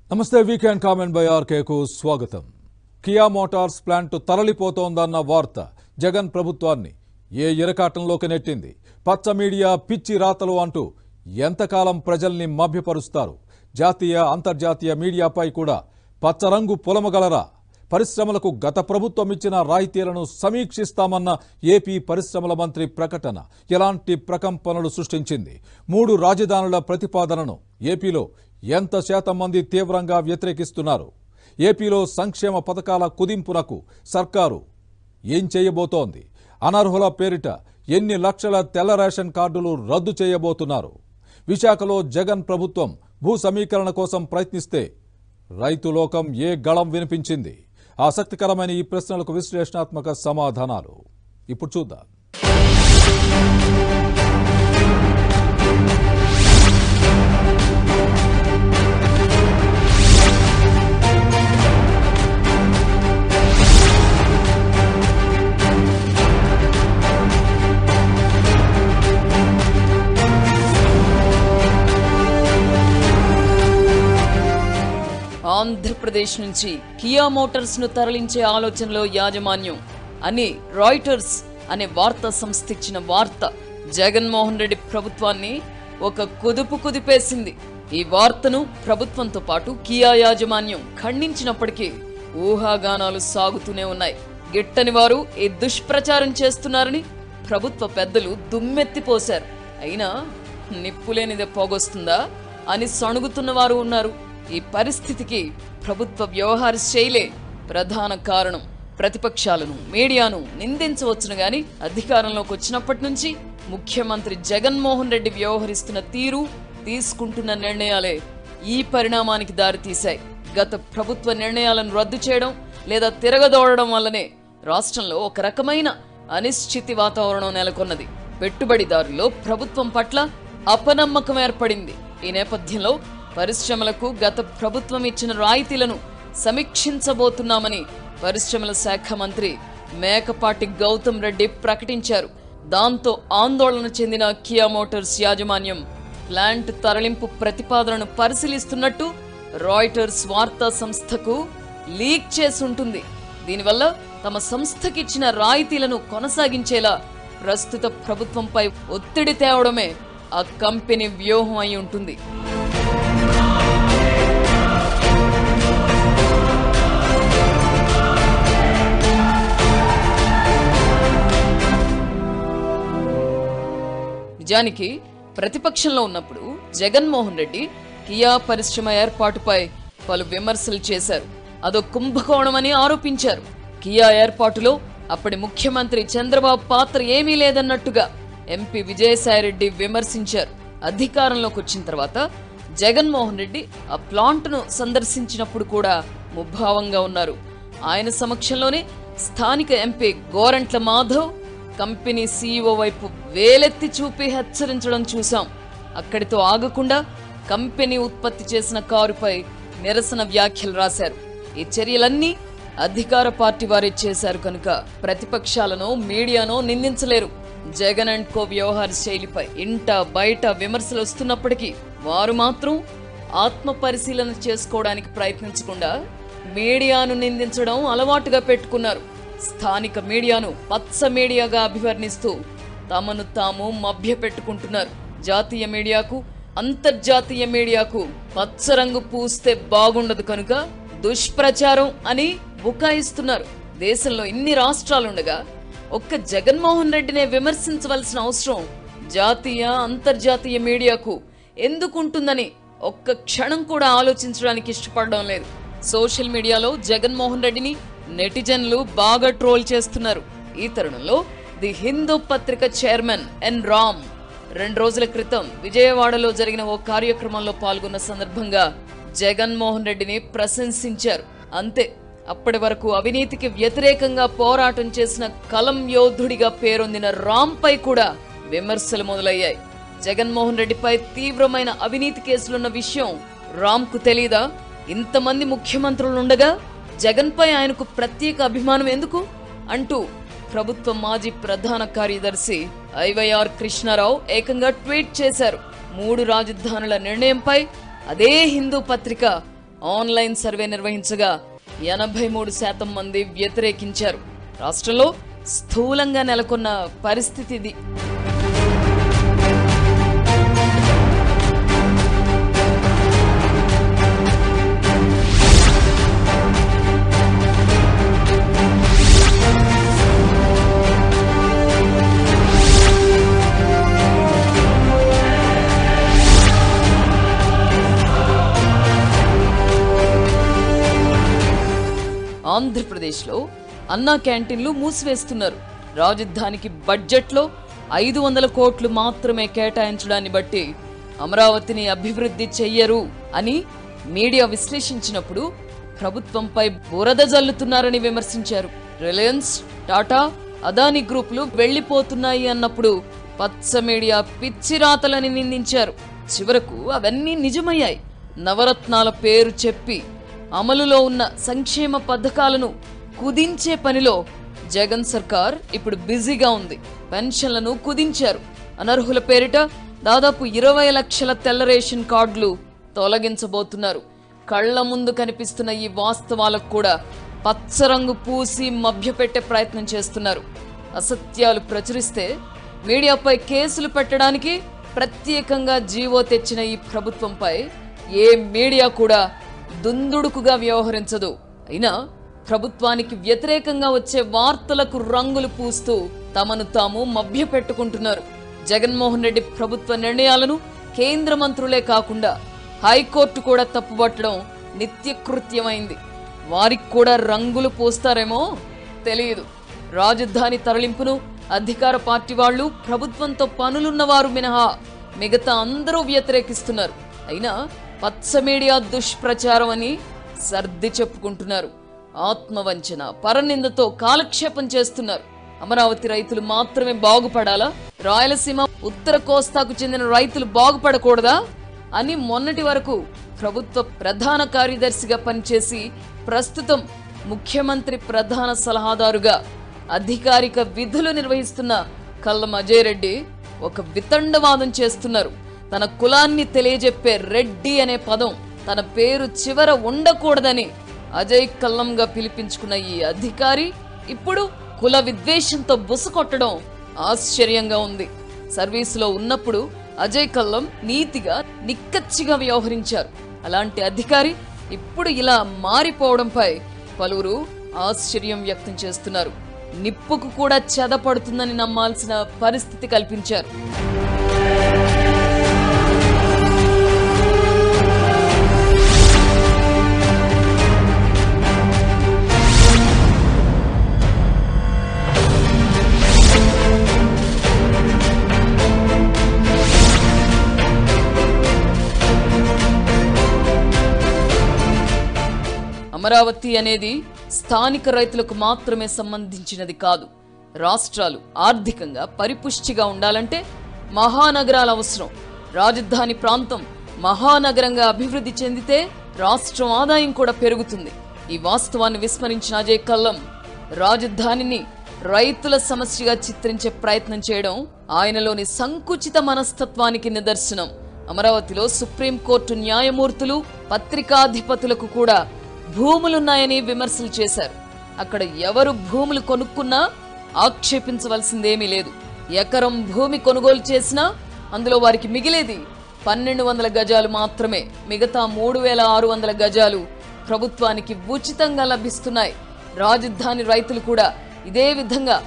నమస్తే weekend comment by ఆర్కేకు స్వాగతం. Kia Motors plant తరలిపోతోందన్న వార్త జగన్ ప్రభుత్వాన్ని ఇరకాటంలోకి నెట్టింది. పచ్చ మీడియా పిచ్చి రాతలు అంటూ ఎంతకాలం ప్రజల్ని మభ్యపరుస్తారు? జాతీయ అంతర్జాతీయ మీడియాపై కూడా పచ్చరంగు పొలమగలరా? పరిశ్రమలకు గత ప్రభుత్వం ఇచ్చిన రాయితీలను సమీక్షిస్తామన్న ఏపీ పరిశ్రమల మంత్రి ప్రకటన ఎలాంటి ప్రకంపనలు సృష్టించింది? 3 రాజధానుల ప్రతిపాదనను ఏపీలో ఎంత శాతం మంది తీవ్రంగా వ్యతిరేకిస్తున్నారు? ఏపీలో సంక్షేమ పథకాల కుదింపునకు సర్కారు ఏం చేయబోతోంది? అనర్హుల పేరిట ఎన్ని లక్షల తెల్ల రేషన్ కార్డులు రద్దు చేయబోతున్నారు? విశాఖలో జగన్ ప్రభుత్వం భూ సమీకరణ కోసం ప్రయత్నిస్తే రైతు లోకం ఏ గళం వినిపించింది? ఆసక్తికరమైన ఈ ప్రశ్నలకు విశ్లేషణాత్మక సమాధానాలు ఇప్పుడు చూద్దాం. ఆంధ్రప్రదేశ్ నుంచి కియా మోటార్స్ ను తరలించే ఆలోచనలో యాజమాన్యం అని రాయిటర్స్ అనే వార్తా సంస్థ ఇచ్చిన వార్త జగన్మోహన్ రెడ్డి ప్రభుత్వాన్ని ఒక కుదిపేసింది. ఈ వార్తను ప్రభుత్వంతో పాటు కియా యాజమాన్యం ఖండించినప్పటికీ ఊహాగానాలు సాగుతూనే ఉన్నాయి. గిట్టని వారు ఈ దుష్ప్రచారం చేస్తున్నారని ప్రభుత్వ పెద్దలు దుమ్మెత్తిపోశారు. అయినా నిప్పులేనిదే పోగొస్తుందా అని సణుగుతున్న వారు ఉన్నారు. ఈ పరిస్థితికి ప్రభుత్వ వ్యవహార శైలే ప్రధాన కారణం. ప్రతిపక్షాలను మీడియాను నిందించవచ్చును గాని అధికారంలోకి వచ్చినప్పటి నుంచి ముఖ్యమంత్రి జగన్మోహన్ రెడ్డి వ్యవహరిస్తున్న తీరు, తీసుకుంటున్న నిర్ణయాలే ఈ పరిణామానికి దారితీశాయి. గత ప్రభుత్వ నిర్ణయాలను రద్దు చేయడం లేదా తిరగదోడడం వల్లనే రాష్ట్రంలో ఒక రకమైన అనిశ్చితి వాతావరణం నెలకొన్నది. పెట్టుబడిదారుల్లో ప్రభుత్వం పట్ల అపనమ్మకం ఏర్పడింది. ఈ నేపథ్యంలో పరిశ్రమలకు గత ప్రభుత్వం ఇచ్చిన రాయితీలను సమీక్షించబోతున్నామని పరిశ్రమల శాఖ మంత్రి మేకపాటి గౌతమ్ రెడ్డి ప్రకటించారు. దాంతో ఆందోళన చెందిన కియా మోటార్స్ యాజమాన్యం ప్లాంట్ తరలింపు ప్రతిపాదనను పరిశీలిస్తున్నట్టు రాయిటర్స్ వార్తా సంస్థకు లీక్ చేసి ఉంటుంది. దీనివల్ల తమ సంస్థకిచ్చిన రాయితీలను కొనసాగించేలా ప్రస్తుత ప్రభుత్వంపై ఒత్తిడి తేవడమే ఆ కంపెనీ వ్యూహం అయి ఉంటుంది. నిజానికి ప్రతిపక్షంలో ఉన్నప్పుడు జగన్మోహన్ రెడ్డి కియా పరిశ్రమ ఏర్పాటుపై పలు విమర్శలు చేశారు. అదో కుంభకోణమని ఆరోపించారు. కియా ఏర్పాటులో అప్పటి ముఖ్యమంత్రి చంద్రబాబు పాత్ర ఏమీ లేదన్నట్టుగా ఎంపీ విజయసాయిరెడ్డి విమర్శించారు. అధికారంలోకి వచ్చిన తర్వాత జగన్మోహన్ రెడ్డి ఆ ప్లాంట్ను సందర్శించినప్పుడు కూడా ముభావంగా ఉన్నారు. ఆయన సమక్షంలోనే స్థానిక MP Gorantla Madhav company CEO వైపు వేలెత్తి చూపి హెచ్చరించడం చూశాం. అక్కడితో ఆగకుండా కంపెనీ ఉత్పత్తి చేసిన కారుపై నిరసన వ్యాఖ్యలు రాశారు. ఈ చర్యలన్నీ అధికార పార్టీ వారే చేశారు కనుక ప్రతిపక్షాలను మీడియాను నిందించలేరు. జగన్ అండ్ కో వ్యవహార శైలిపై ఇంట బయట విమర్శలు వస్తున్నప్పటికీ వారు మాత్రం ఆత్మ పరిశీలన చేసుకోవడానికి ప్రయత్నించకుండా మీడియాను నిందించడం అలవాటుగా పెట్టుకున్నారు. స్థానిక మీడియాను పచ్చ మీడియాగా అభివర్ణిస్తూ తమను తాము మభ్య పెట్టుకుంటున్నారు. జాతీయ మీడియాకు అంతర్జాతీయ మీడియాకు పచ్చరంగు పూస్తే బాగుండదు కనుక దుష్ప్రచారం అని బుకాయిస్తున్నారు. దేశంలో ఇన్ని రాష్ట్రాలుండగా ఒక్క జగన్మోహన్ రెడ్డినే విమర్శించవలసిన అవసరం జాతీయ అంతర్జాతీయ మీడియాకు ఎందుకుంటుందని ఒక్క క్షణం కూడా ఆలోచించడానికి ఇష్టపడడం లేదు. సోషల్ మీడియాలో జగన్మోహన్ రెడ్డిని నెటిజన్లు బాగా ట్రోల్ చేస్తున్నారు. ఈ తరుణంలో ది హిందూ పత్రిక చైర్మన్ ఎన్ రామ్ 2 రోజుల క్రితం విజయవాడలో జరిగిన ఓ కార్యక్రమంలో పాల్గొన్న సందర్భంగా జగన్మోహన్ రెడ్డిని ప్రశంసించారు. అంతే, అప్పటి వరకు అవినీతికి వ్యతిరేకంగా పోరాటం చేసిన కలం యోధుడిగా పేరొందిన రామ్ పై కూడా విమర్శలు మొదలయ్యాయి. జగన్మోహన్ రెడ్డిపై తీవ్రమైన అవినీతి కేసులున్న విషయం రామ్ కు తెలీదా? ఇంతమంది ముఖ్యమంత్రులుండగా జగన్ పై ఆయనకు ప్రత్యేక అభిమానం ఎందుకు అంటూ ప్రభుత్వ మాజీ ప్రధాన కార్యదర్శి ఐవైఆర్ కృష్ణారావు ఏకంగా ట్వీట్ చేశారు. 3 రాజధానుల నిర్ణయంపై అదే హిందూ పత్రిక ఆన్లైన్ సర్వే నిర్వహించగా 83% మంది వ్యతిరేకించారు. రాష్ట్రంలో స్థూలంగా నెలకొన్న పరిస్థితి ఇది. ఆంధ్రప్రదేశ్లో అన్నా క్యాంటీన్లు మూసివేస్తున్నారు. రాజధానికి బడ్జెట్లో 500 కోట్లు మాత్రమే కేటాయించడాన్ని బట్టి అమరావతిని అభివృద్ధి చెయ్యరు అని మీడియా విశ్లేషించినప్పుడు ప్రభుత్వంపై బురద జల్లుతున్నారని విమర్శించారు. రిలయన్స్, టాటా, అదానీ గ్రూపులు వెళ్లిపోతున్నాయి అన్నప్పుడు పచ్చ మీడియా పిచ్చిరాతలని నిందించారు. చివరకు అవన్నీ నిజమయ్యాయి. నవరత్నాల పేరు చెప్పి అమలులో ఉన్న సంక్షేమ పథకాలను కుదించే పనిలో జగన్ సర్కార్ ఇప్పుడు బిజీగా ఉంది. పెన్షన్లను కుదించారు. అనర్హుల పేరిట దాదాపు 20 లక్షల తెల్ల రేషన్ కార్డులు తొలగించబోతున్నారు. కళ్ల ముందు కనిపిస్తున్న ఈ వాస్తవాలకు కూడా పచ్చరంగు పూసి మభ్యపెట్టే ప్రయత్నం చేస్తున్నారు. అసత్యాలు ప్రచురిస్తే మీడియాపై కేసులు పెట్టడానికి ప్రత్యేకంగా జీవో తెచ్చిన ఈ ప్రభుత్వంపై ఏ మీడియా కూడా దుందుడుకుగా వ్యవహరించదు. అయినా ప్రభుత్వానికి వ్యతిరేకంగా వచ్చే వార్తలకు రంగులు పూస్తూ తమను తాము మభ్యపెట్టుకుంటున్నారు. జగన్మోహన్ రెడ్డి ప్రభుత్వ నిర్ణయాలను కేంద్ర మంత్రులే కాకుండా హైకోర్టు కూడా తప్పుపట్టడం నిత్యకృత్యమైంది. వారికి కూడా రంగులు పూస్తారేమో తెలియదు. రాజధాని తరలింపును అధికార పార్టీ వాళ్లు, ప్రభుత్వంతో పనులున్నవారు మినహా మిగతా అందరూ వ్యతిరేకిస్తున్నారు. అయినా పచ్చ మీడియా దుష్ప్రచారం అని సర్ది చెప్పుకుంటున్నారు. ఆత్మవంచన, పరనిందతో కాలక్షేపం చేస్తున్నారు. అమరావతి రైతులు మాత్రమే బాగుపడాలా? రాయలసీమ, ఉత్తర కోస్తాకు చెందిన రైతులు బాగుపడకూడదా అని మొన్నటి వరకు ప్రభుత్వ ప్రధాన కార్యదర్శిగా పనిచేసి ప్రస్తుతం ముఖ్యమంత్రి ప్రధాన సలహాదారుగా అధికారిక విధులు నిర్వహిస్తున్న కల్లం అజయ్ రెడ్డి ఒక వితండవాదం చేస్తున్నారు. తన కులాన్ని తెలియజెప్పే రెడ్డి అనే పదం తన పేరు చివర ఉండకూడదని అజయ్ కల్లంగా పిలిపించుకున్న ఈ అధికారి ఇప్పుడు కుల విద్వేషంతో బుసకొట్టడం ఆశ్చర్యంగా ఉంది. సర్వీసులో ఉన్నప్పుడు అజయ్ కల్లం నీతిగా, నిక్కచ్చిగా వ్యవహరించారు. అలాంటి అధికారి ఇప్పుడు ఇలా మారిపోవడంపై పలువురు ఆశ్చర్యం వ్యక్తం చేస్తున్నారు. నిప్పుకు కూడా చెదపడుతుందని నమ్మాల్సిన పరిస్థితి కల్పించారు. అమరావతి అనేది స్థానిక రైతులకు మాత్రమే సంబంధించినది కాదు. రాష్ట్రాలు ఆర్థికంగా పరిపుష్టిగా ఉండాలంటే మహానగరాల అవసరం. రాజధాని ప్రాంతం మహానగరంగా అభివృద్ధి చెందితే రాష్ట్రం ఆదాయం కూడా పెరుగుతుంది. ఈ వాస్తవాన్ని విస్మరించిన అజయ్ కల్లం రాజధానిని రైతుల సమస్యగా చిత్రించే ప్రయత్నం చేయడం ఆయనలోని సంకుచిత మనస్తత్వానికి నిదర్శనం. అమరావతిలో సుప్రీంకోర్టు న్యాయమూర్తులు, పత్రికాధిపతులకు కూడా భూములున్నాయని విమర్శలు చేశారు. అక్కడ ఎవరు భూములు కొనుక్కున్నా ఆక్షేపించవలసిందేమీ లేదు. ఎకరం భూమి కొనుగోలు చేసినా అందులో వారికి మిగిలేది 1200 గజాలు మాత్రమే. మిగతా 3600 గజాలు ప్రభుత్వానికి ఉచితంగా లభిస్తున్నాయి. రాజధాని రైతులు కూడా ఇదే విధంగా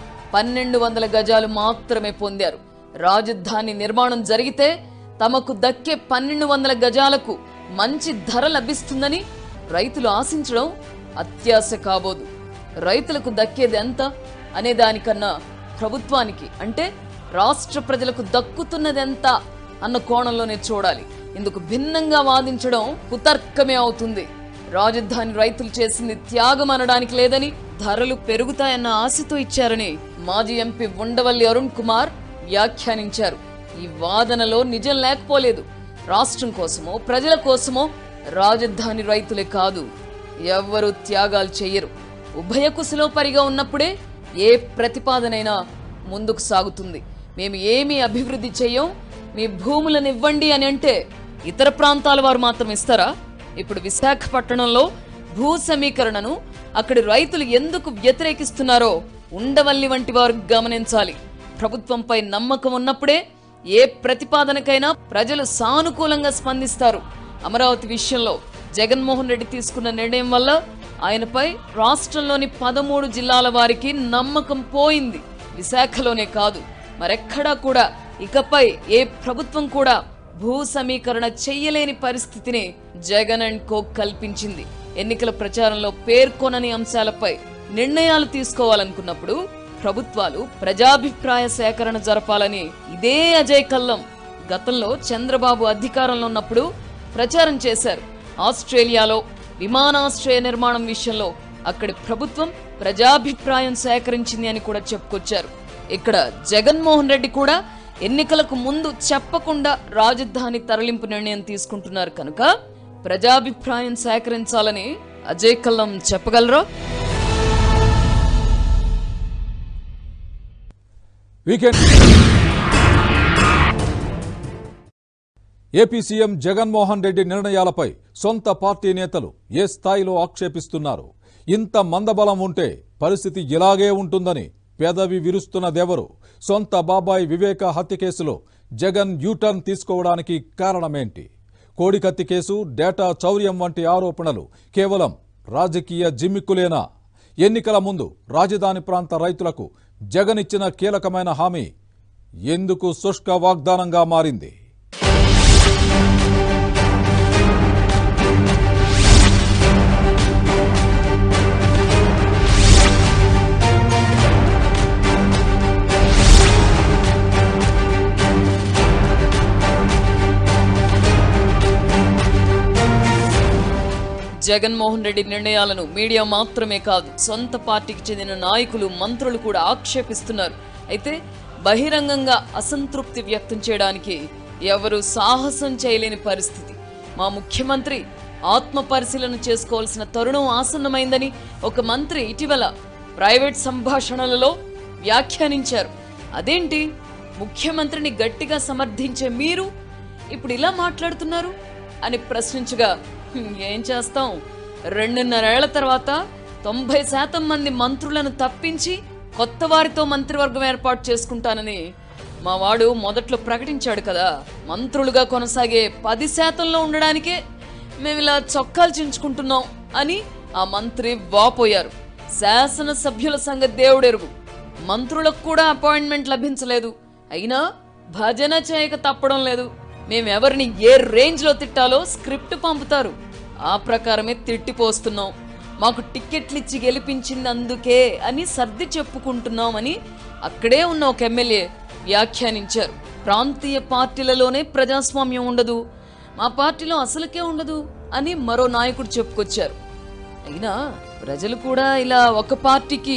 1200 గజాలు మాత్రమే పొందారు. రాజధాని నిర్మాణం జరిగితే తమకు దక్కే 1200 గజాలకు మంచి ధర లభిస్తుందని రైతులు ఆశించడం అత్యాశ కాబోదు. రైతులకు దక్కేది ఎంత అనే దానికన్నా ప్రభుత్వానికి, అంటే రాష్ట్ర ప్రజలకు దక్కుతున్నదెంత అన్న కోణంలోనే చూడాలి. ఇందుకు భిన్నంగా వాదించడం కుతర్కమే అవుతుంది. రాజధాని రైతులు చేసింది త్యాగం అనడానికి లేదని, ధరలు పెరుగుతాయన్న ఆశతో ఇచ్చారని మాజీ ఎంపీ ఉండవల్లి అరుణ్ కుమార్ వ్యాఖ్యానించారు. ఈ వాదనలో నిజం లేకపోలేదు. రాష్ట్రం కోసమో ప్రజల కోసమో రాజధాని రైతులే కాదు, ఎవ్వరూ త్యాగాలు చెయ్యరు. ఉభయ కుశలోపరిగా ఉన్నప్పుడే ఏ ప్రతిపాదనైనా ముందుకు సాగుతుంది. మేము ఏమీ అభివృద్ధి చెయ్యం, మీ భూములను ఇవ్వండి అని అంటే ఇతర ప్రాంతాల వారు మాత్రం ఇస్తారా? ఇప్పుడు విశాఖపట్నంలో భూ సమీకరణను అక్కడి రైతులు ఎందుకు వ్యతిరేకిస్తున్నారో ఉండవల్లి వంటి వారు గమనించాలి. ప్రభుత్వంపై నమ్మకం ఉన్నప్పుడే ఏ ప్రతిపాదనకైనా ప్రజలు సానుకూలంగా స్పందిస్తారు. అమరావతి విషయంలో జగన్మోహన్ రెడ్డి తీసుకున్న నిర్ణయం వల్ల ఆయనపై రాష్ట్రంలోని 13 జిల్లాల వారికి నమ్మకం పోయింది. విశాఖలోనే కాదు, మరెక్కడా కూడా ఇకపై ఏ ప్రభుత్వం కూడా భూ సమీకరణ చెయ్యలేని పరిస్థితిని జగన్ అండ్ కో కల్పించింది. ఎన్నికల ప్రచారంలో పేర్కొనని అంశాలపై నిర్ణయాలు తీసుకోవాలనుకున్నప్పుడు ప్రభుత్వాలు ప్రజాభిప్రాయ సేకరణ జరపాలని ఇదే అజయ్ కల్లం గతంలో చంద్రబాబు అధికారంలో ఉన్నప్పుడు ప్రచారం చేశారు. ఆస్ట్రేలియాలో విమానాశ్రయ నిర్మాణం విషయంలో అక్కడి ప్రభుత్వం ప్రజాభిప్రాయం సేకరించింది అని కూడా చెప్పుకొచ్చారు. ఇక్కడ జగన్మోహన్ రెడ్డి కూడా ఎన్నికలకు ముందు చెప్పకుండా రాజధాని తరలింపు నిర్ణయం తీసుకుంటున్నారు కనుక ప్రజాభిప్రాయం సేకరించాలని అజయ్ కల్లం చెప్పగలరా? ఏపీ సీఎం జగన్మోహన్ రెడ్డి నిర్ణయాలపై సొంత పార్టీ నేతలు ఏ స్థాయిలో ఆక్షేపిస్తున్నారు? ఇంత మందబలం ఉంటే పరిస్థితి ఇలాగే ఉంటుందని పెదవి విరుస్తున్నదెవరు? సొంత బాబాయ్ వివేక హత్య కేసులో జగన్ యూటర్న్ తీసుకోవడానికి కారణమేంటి? కోడికత్తి కేసు, డేటా చౌర్యం వంటి ఆరోపణలు కేవలం రాజకీయ జిమ్మిక్కులేనా? ఎన్నికల ముందు రాజధాని ప్రాంత రైతులకు జగన్ ఇచ్చిన కీలకమైన హామీ ఎందుకు శుష్క వాగ్దానంగా మారింది? జగన్మోహన్ రెడ్డి నిర్ణయాలను మీడియా మాత్రమే కాదు, సొంత పార్టీకి చెందిన నాయకులు, మంత్రులు కూడా ఆక్షేపిస్తున్నారు. అయితే బహిరంగంగా అసంతృప్తి వ్యక్తం చేయడానికి ఎవరు సాహసం చేయలేని పరిస్థితి. మా ముఖ్యమంత్రి ఆత్మ పరిశీలన చేసుకోవాల్సిన తరుణం ఆసన్నమైందని ఒక మంత్రి ఇటీవల ప్రైవేట్ సంభాషణలలో వ్యాఖ్యానించారు. అదేంటి, ముఖ్యమంత్రిని గట్టిగా సమర్థించే మీరు ఇప్పుడు ఇలా మాట్లాడుతున్నారు అని ప్రశ్నించగా, ఏం చేస్తాం, 2.5 ఏళ్ల తర్వాత 90% మంది మంత్రులను తప్పించి కొత్త వారితో మంత్రివర్గం ఏర్పాటు చేసుకుంటానని మా వాడు మొదట్లో ప్రకటించాడు కదా. మంత్రులుగా కొనసాగే 10%లో ఉండడానికే మేము ఇలా చొక్కాలు చించుకుంటున్నాం అని ఆ మంత్రి వాపోయారు. శాసనసభ్యుల సంగతి దేవుడెరుగు, మంత్రులకు కూడా అపాయింట్మెంట్ లభించలేదు. అయినా భజన చేయక తప్పడం లేదు. మేమెవరిని ఏ రేంజ్ లో తిట్టాలో స్క్రిప్ట్ పంపుతారు, ఆ ప్రకారమే తిట్టిపోస్తున్నాం. మాకు టిక్కెట్లు ఇచ్చి గెలిపించింది అందుకే అని సర్ది చెప్పుకుంటున్నామని అక్కడే ఉన్న ఒక ఎమ్మెల్యే వ్యాఖ్యానించారు. ప్రాంతీయ పార్టీలలోనే ప్రజాస్వామ్యం ఉండదు, మా పార్టీలో అసలుకే ఉండదు అని మరో నాయకుడు చెప్పుకొచ్చారు. అయినా ప్రజలు కూడా ఇలా ఒక పార్టీకి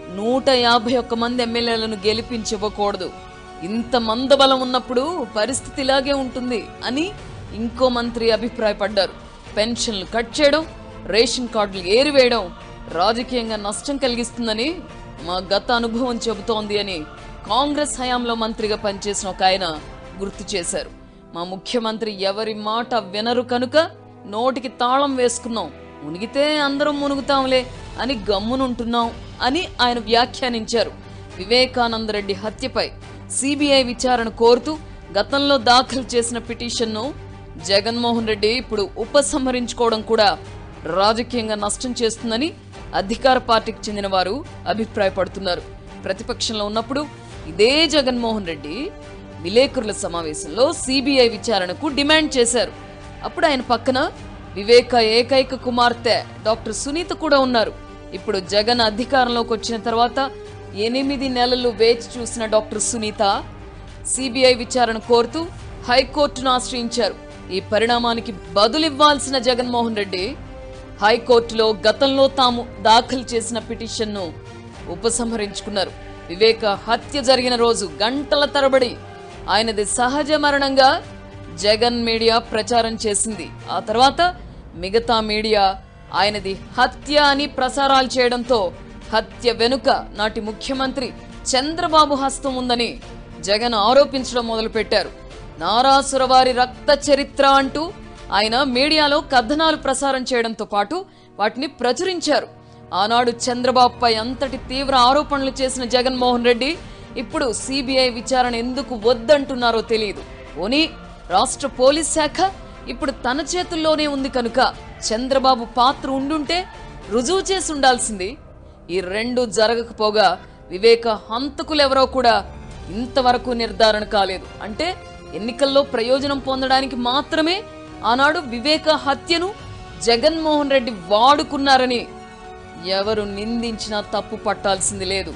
151 మంది ఎమ్మెల్యేలను గెలిపించివ్వకూడదు. ఇంత మందబలం ఉన్నప్పుడు పరిస్థితి ఇలాగే ఉంటుంది అని ఇంకో మంత్రి అభిప్రాయపడ్డారు. పెన్షన్లు కట్ చేయడం, రేషన్ కార్డులు ఏరివేయడం రాజకీయంగా నష్టం కలిగిస్తుందని మా గత అనుభవం చెబుతోంది అని కాంగ్రెస్ హయాంలో మంత్రిగా పనిచేసిన ఒక ఆయన గుర్తు చేశారు. మా ముఖ్యమంత్రి ఎవరి మాట వినరు కనుక నోటికి తాళం వేసుకున్నాం, మునిగితే అందరం మునుగుతాంలే అని గమ్మునుంటున్నాం అని ఆయన వ్యాఖ్యానించారు. వివేకానందరెడ్డి హత్యపై సిబిఐ విచారణ కోరుతూ గతంలో దాఖలు చేసిన పిటిషన్ను జగన్మోహన్ రెడ్డి ఇప్పుడు ఉపసంహరించుకోవడం కూడా రాజకీయంగా నష్టం చేస్తుందని అధికార పార్టీకి చెందిన వారు అభిప్రాయపడుతున్నారు. ప్రతిపక్షంలో ఉన్నప్పుడు ఇదే జగన్మోహన్ రెడ్డి విలేకరుల సమావేశంలో సిబిఐ విచారణకు డిమాండ్ చేశారు. అప్పుడు ఆయన పక్కన వివేక ఏకైక కుమార్తె డాక్టర్ సునీత కూడా ఉన్నారు. ఇప్పుడు జగన్ అధికారంలోకి వచ్చిన తర్వాత 8 నెలలు వేచి చూసిన డాక్టర్ సునీత సిబిఐ విచారణ కోరుతూ హైకోర్టును ఆశ్రయించారు. ఈ పరిణామానికి బదులివ్వాల్సిన జగన్మోహన్ రెడ్డి హైకోర్టులో గతంలో తాము దాఖలు చేసిన పిటిషన్ను ఉపసంహరించుకున్నారు. వివేక హత్య జరిగిన రోజు గంటల తరబడి ఆయనది సహజ మరణంగా జగన్ మీడియా ప్రచారం చేసింది. ఆ తర్వాత మిగతా మీడియా ఆయనది హత్య అని ప్రసారాలు చేయడంతో హత్య వెనుక నాటి ముఖ్యమంత్రి చంద్రబాబు హస్తం ఉందని జగన్ ఆరోపించడం మొదలుపెట్టారు. నారాసురవారి రక్త చరిత్ర అంటూ ఆయన మీడియాలో కథనాలు ప్రసారం చేయడంతో పాటు వాటిని ప్రచురించారు. ఆనాడు చంద్రబాబుపై అంతటి తీవ్ర ఆరోపణలు చేసిన జగన్మోహన్ రెడ్డి ఇప్పుడు సిబిఐ విచారణ ఎందుకు వద్దంటున్నారో తెలియదు. పోనీ రాష్ట్ర పోలీస్ శాఖ ఇప్పుడు తన చేతుల్లోనే ఉంది కనుక చంద్రబాబు పాత్ర ఉండుంటే రుజువు చేసి ఉండాల్సింది. ఈ రెండు జరగకపోగా వివేక హంతకులెవరో కూడా ఇంతవరకు నిర్ధారణ కాలేదు. అంటే ఎన్నికల్లో ప్రయోజనం పొందడానికి మాత్రమే ఆనాడు వివేక హత్యను జగన్మోహన్ రెడ్డి వాడుకున్నారని ఎవరు నిందించినా తప్పు పట్టాల్సింది లేదు.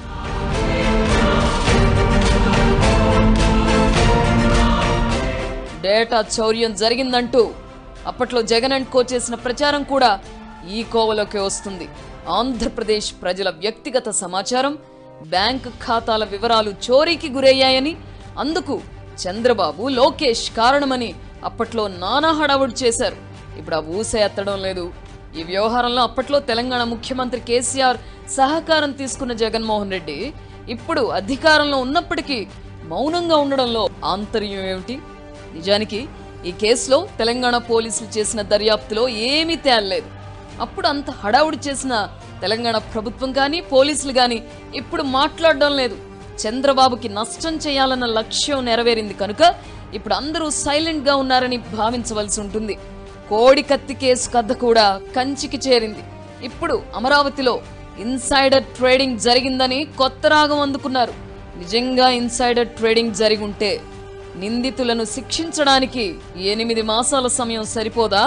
డేటా చౌర్యం జరిగిందంటూ అప్పట్లో జగన్ అండ్ కో చేసిన ప్రచారం కూడా ఈ కోవలోకి వస్తుంది. ఆంధ్రప్రదేశ్ ప్రజల వ్యక్తిగత సమాచారం, బ్యాంక్ ఖాతాల వివరాలు చోరీకి గురయ్యాయని, అందుకు చంద్రబాబు, లోకేష్ కారణమని అప్పట్లో నానా హడావుడి చేశారు. ఇప్పుడు ఆ ఊసే ఎత్తడం లేదు. ఈ వ్యవహారంలో అప్పట్లో తెలంగాణ ముఖ్యమంత్రి కేసీఆర్ సహకారం తీసుకున్న జగన్మోహన్ రెడ్డి ఇప్పుడు అధికారంలో ఉన్నప్పటికీ మౌనంగా ఉండడంలో ఆంతర్యం ఏమిటి? నిజానికి ఈ కేసులో తెలంగాణ పోలీసులు చేసిన దర్యాప్తులో ఏమీ తేలలేదు. అప్పుడు అంత హడావుడి చేసిన తెలంగాణ ప్రభుత్వం కానీ పోలీసులు కానీ ఇప్పుడు మాట్లాడడం లేదు. చంద్రబాబుకి నష్టం చేయాలన్న లక్ష్యం నెరవేరింది కనుక ఇప్పుడు అందరూ సైలెంట్ గా ఉన్నారని భావించవలసి ఉంటుంది. కోడి కత్తి కేసు కథ కూడా కంచికి చేరింది. ఇప్పుడు అమరావతిలో ఇన్సైడర్ ట్రేడింగ్ జరిగిందని కొత్త రాగం అందుకున్నారు. నిజంగా ఇన్సైడర్ ట్రేడింగ్ జరిగి ఉంటే నిందితులను శిక్షించడానికి 8 మాసాల సమయం సరిపోదా?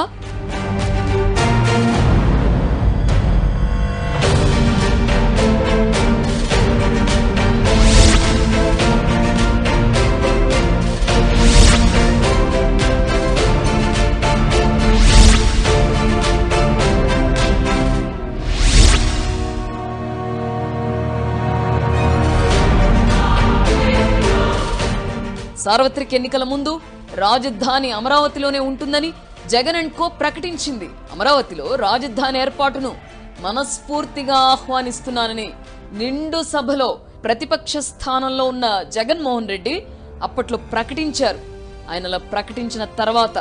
సార్వత్రిక ఎన్నికల ముందు రాజధాని అమరావతిలోనే ఉంటుందని జగన్ అండ్ కో ప్రకటించింది. అమరావతిలో రాజధాని ఏర్పాటును మనస్ఫూర్తిగా ఆహ్వానిస్తున్నానని నిండు సభలో ప్రతిపక్ష స్థానంలో ఉన్న జగన్మోహన్ రెడ్డి అప్పట్లో ప్రకటించారు. ఆయనలా ప్రకటించిన తర్వాత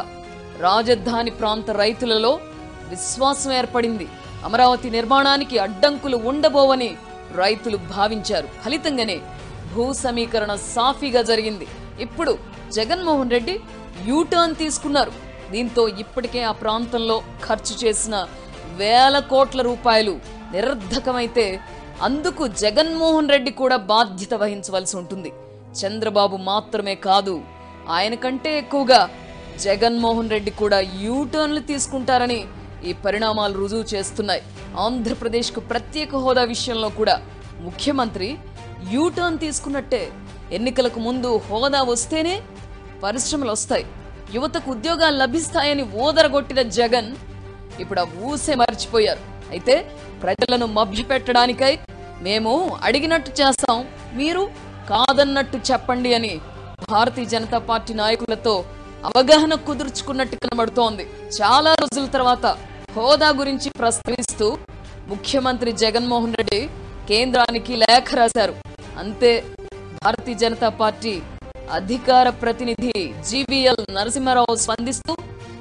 రాజధాని ప్రాంత రైతులలో విశ్వాసం ఏర్పడింది. అమరావతి నిర్మాణానికి అడ్డంకులు ఉండబోవని రైతులు భావించారు. ఫలితంగానే భూ సమీకరణ సాఫీగా జరిగింది. ఇప్పుడు జగన్మోహన్ రెడ్డి యూటర్న్ తీసుకున్నారు. దీంతో ఇప్పటికే ఆ ప్రాంతంలో ఖర్చు చేసిన వేల కోట్ల రూపాయలు నిరర్ధకమైతే అందుకు జగన్మోహన్ రెడ్డి కూడా బాధ్యత వహించవలసి ఉంటుంది. చంద్రబాబు మాత్రమే కాదు, ఆయన కంటే ఎక్కువగా జగన్మోహన్ రెడ్డి కూడా యూటర్న్లు తీసుకుంటారని ఈ పరిణామాలు రుజువు చేస్తున్నాయి. ఆంధ్రప్రదేశ్కు ప్రత్యేక హోదా విషయంలో కూడా ముఖ్యమంత్రి యూటర్న్ తీసుకున్నట్టే. ఎన్నికలకు ముందు హోదా వస్తేనే పరిశ్రమలు వస్తాయి, యువతకు ఉద్యోగాలు లభిస్తాయని ఓదరగొట్టిన జగన్ ఇప్పుడు ఆ ఊసే మర్చిపోయారు. అయితే ప్రజలను మభ్యపెట్టడానికై మేము అడిగినట్టు చేస్తాం, మీరు కాదన్నట్టు చెప్పండి అని భారతీయ జనతా పార్టీ నాయకులతో అవగాహన కుదుర్చుకున్నట్టు కనబడుతోంది. చాలా రోజుల తర్వాత హోదా గురించి ప్రస్తావిస్తూ ముఖ్యమంత్రి జగన్మోహన్ రెడ్డి కేంద్రానికి లేఖ రాశారు. అంతే, భారతీయ జనతా పార్టీ అధికార ప్రతినిధి జీవీఎల్ నరసింహారావు స్పందిస్తూ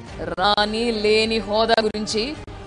రాని లేని హోదా గురించి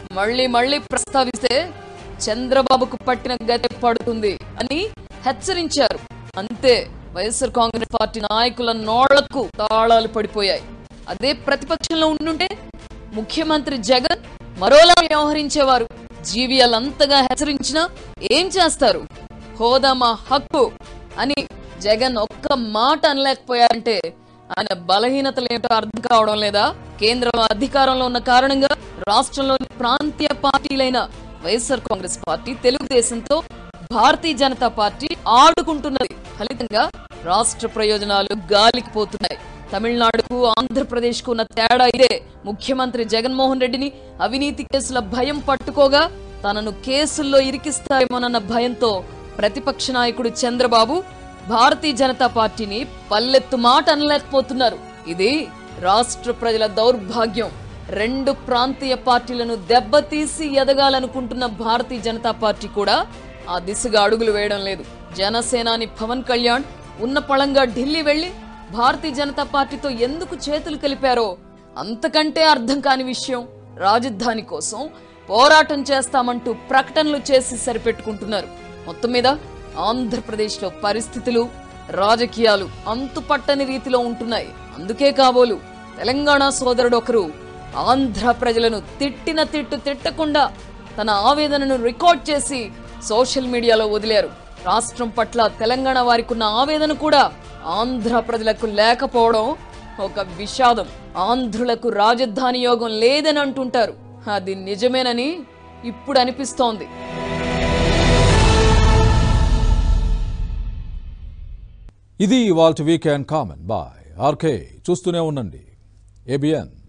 మళ్ళీ ప్రస్తావిస్తే చంద్రబాబుకు పట్టిన గతే పడుతుంది అని హెచ్చరించారు. అంతే, వైఎస్ఆర్ కాంగ్రెస్ పార్టీ నాయకుల నోళ్లకు తాళాలు పడిపోయాయి. అదే ప్రతిపక్షంలో ఉండుంటే ముఖ్యమంత్రి జగన్ మరోలా వ్యవహరించేవారు. జీవీఎల్ అంతగా హెచ్చరించినా ఏం చేస్తారు? హోదా మా హక్కు అని జగన్ ఒక్క మాట అనలేకపోయారంటే ఆయన బలహీనతలేంటో అర్థం కావడం లేదా? కేంద్రంలో అధికారంలో ఉన్న కారణంగా రాష్ట్రంలోని ప్రాంతీయ పార్టీలైన వైఎస్ఆర్ కాంగ్రెస్ పార్టీ, తెలుగుదేశంతో భారతీయ జనతా పార్టీ ఆడుకుంటున్నది. ఫలితంగా రాష్ట్ర ప్రయోజనాలు గాలికి పోతున్నాయి. తమిళనాడుకు ఆంధ్రప్రదేశ్ కు ఉన్న తేడా ఇదే. ముఖ్యమంత్రి జగన్మోహన్ రెడ్డిని అవినీతి కేసుల భయం పట్టుకోగా తనను కేసుల్లో ఇరికిస్తారేమోనన్న భయంతో ప్రతిపక్ష నాయకుడు చంద్రబాబు భారతీయ జనతా పార్టీని పల్లెత్తు మాట అనలేకపోతున్నారు. ఇది రాష్ట్ర ప్రజల దౌర్భాగ్యం. రెండు ప్రాంతీయ పార్టీలను దెబ్బతీసి ఎదగాలనుకుంటున్న భారతీయ జనతా పార్టీ కూడా ఆ దిశగా అడుగులు వేయడం లేదు. జనసేనాని పవన్ కళ్యాణ్ ఉన్న పళంగా ఢిల్లీ వెళ్లి భారతీయ జనతా పార్టీతో ఎందుకు చేతులు కలిపారో అంతకంటే అర్థం కాని విషయం, రాజధాని కోసం పోరాటం చేస్తామంటూ ప్రకటనలు చేసి సరిపెట్టుకుంటున్నారు. మొత్తం మీద ఆంధ్రప్రదేశ్లో పరిస్థితులు, రాజకీయాలు అంతుపట్టని రీతిలో ఉంటున్నాయి. అందుకే కాబోలు తెలంగాణ సోదరుడు ఒకరు ఆంధ్ర ప్రజలను తిట్టిన తిట్టు తిట్టకుండా తన ఆవేదనను రికార్డ్ చేసి సోషల్ మీడియాలో వదిలారు. రాష్ట్రం పట్ల తెలంగాణ వారికి ఉన్న ఆవేదన కూడా ఆంధ్ర ప్రజలకు లేకపోవడం ఒక విషాదం. ఆంధ్రులకు రాజధాని యోగం లేదని అంటుంటారు, అది నిజమేనని ఇప్పుడు అనిపిస్తోంది. ఇది ఇవాల్టి వీకెండ్ కామెంట్ బాయ్ ఆర్కే. చూస్తూనే ఉండండి ABN.